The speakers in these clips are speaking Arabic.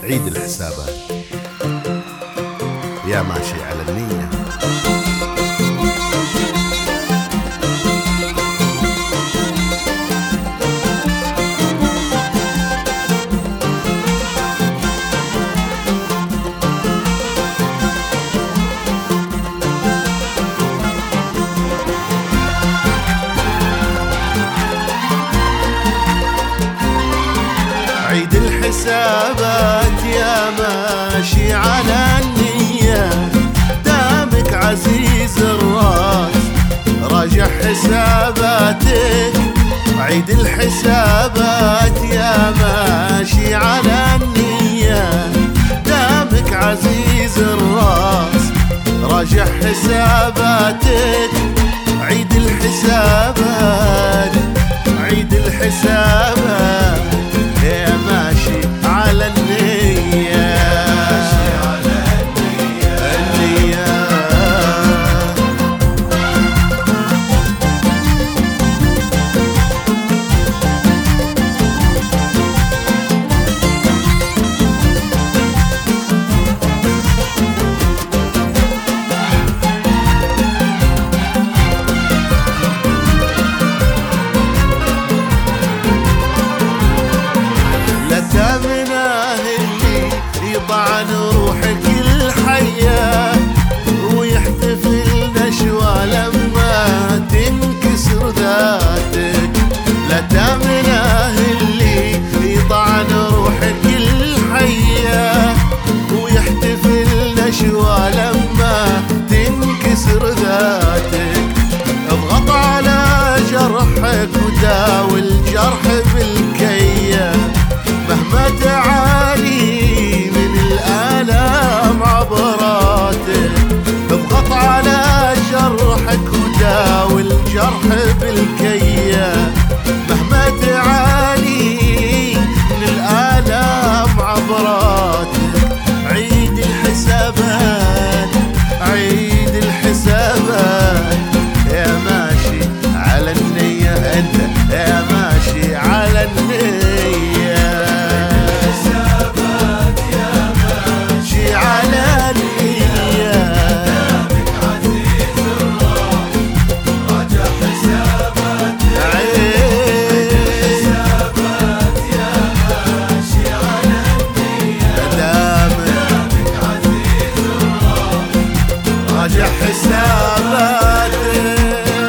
عيد الحسابات يا ماشي على النية. عيد الحسابات يا ماشي على النية، دامك عزيز الراس راجع حساباتك. عيد الحسابات يا ماشي على النية، دامك عزيز الراس راجع حساباتك. عيد الحسابات عيد الحسابات يا ماشي على النية. عن روحك الحياة ويحتفل نشوى لما تنكسر ذاتك. لا تامنه اللي يطعن روحك الحياة ويحتفل نشوى لما تنكسر ذاتك. اضغط على جرحك وداوي الجرح بالكية، مهما تعاني الآلام عبراتك. اضغط على جرحك وداوي الجرح بالكية، مهما تعاني من الآلام عبراتك. عيد الحسابات عيد الحسابات يا ماشي على النية. انت يا ماشي على النية. راجع حساباتك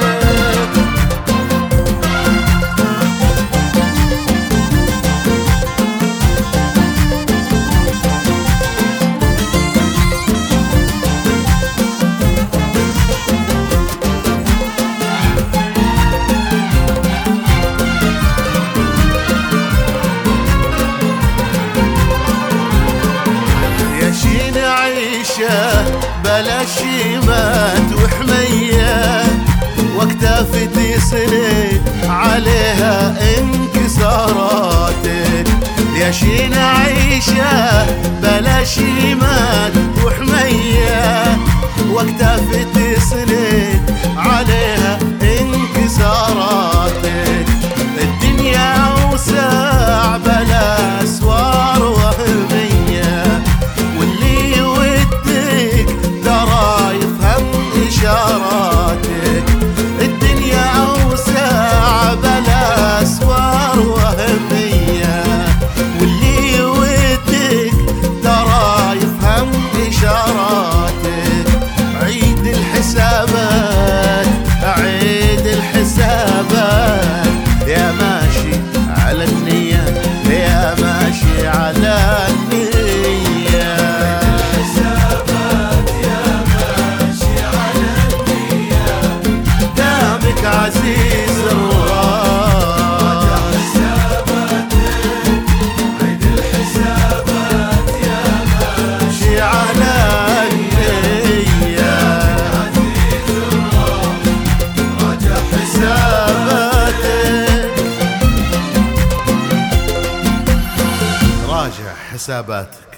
يا شين عيشه بلا شيمات وحمية، واكتافي تسند عليها انكساراتك. يا شين عيشة بلا شيمات وحمية، واكتافي تسند عليها انكساراتك. الدنيا اوسع بلا اسوار وهمية، واللي ودك ترى يفهم إشاراتك. الدنيا أوسع بلا أسوار وهمية، واللي ودك ترى يفهم إشاراتك. عيد الحسابات عيد الحسابات يا ماشي على النية. يا ماشي على النية. عزيز الراس عيد الحسابات يا ماشي على النية. عزيز الراس راجع حساباتك. راجع حساباتك